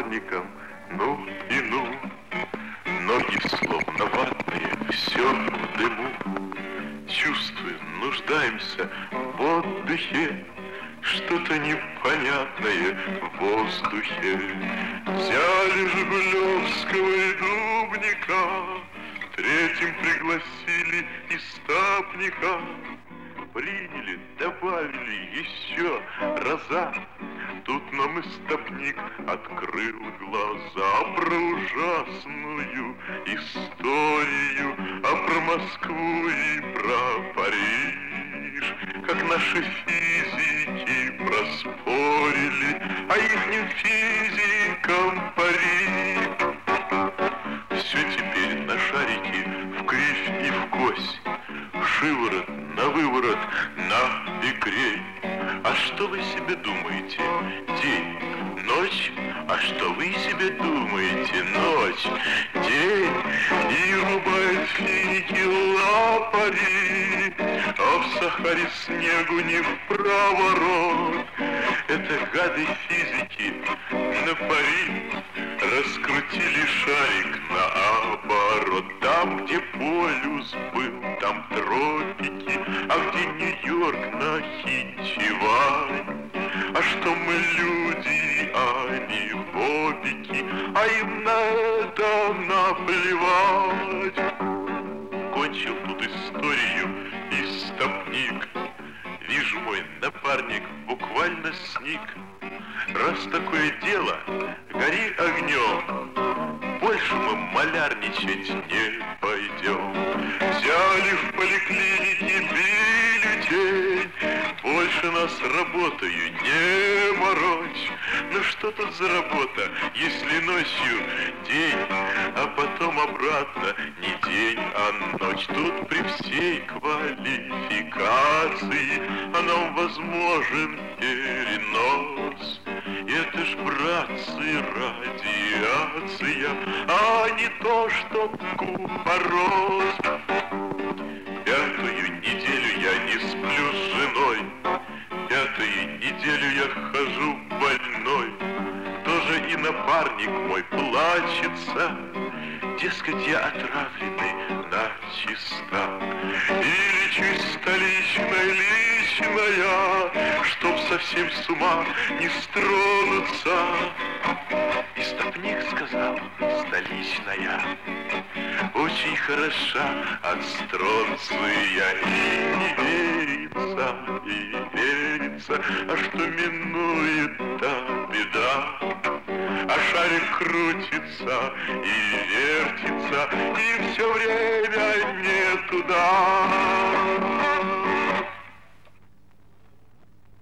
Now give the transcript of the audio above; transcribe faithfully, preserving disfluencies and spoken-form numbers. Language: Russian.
напарником, ну и ну. Ноги словно ватные, все в дыму. Чувствуем, нуждаемся в отдыхе, что-то непонятное в воздухе. Взяли Жигулевского и Дубника, третьим пригласили истапника. Приняли, добавили еще раза. Тут нам истопник открыл глаза про ужасную историю, а про Москву и про Париж. Как наши физики проспорили, а ихним физикам пари. Все теперь на шарике в кривь и в кость, шиворот на выворот, на и грей. А что вы себе думаете? День, ночь? А что вы себе думаете? Ночь, день. И рубают финики лапари, а в Сахаре снегу не в проворот. Это гады физики на пари раскрутили шарик наоборот. Там, где полюс был, там тропики, а где Нью-Йорк нахичевань. А что мы люди, а не бобики, а им на это наплевать. Кончил тут историю истопник. Вижу, мой напарник буквально сник. Раз такое дело, гори огнем, больше мы малярничать не пойдем. Взяли в поликлинике бюллетень, больше нас работаю не морочь. Ну что тут за работа, если ночью день, а потом обратно не день, а ночь. Тут при всей квалификации, а нам возможен перенос. Это ж, братцы, радиация, а не то, что купорос. Пятую неделю я не сплю с женой, пятую неделю я хожу больной. Тоже и напарник мой плачется, дескать, я отравленный начисто. И лечусь столичной личная, чтоб совсем с ума не стронуться. Истопник сказал, столичная очень хороша от стронция. И не верится, и верится, а что минует та беда. А шарик крутится и вертится, и все время не туда.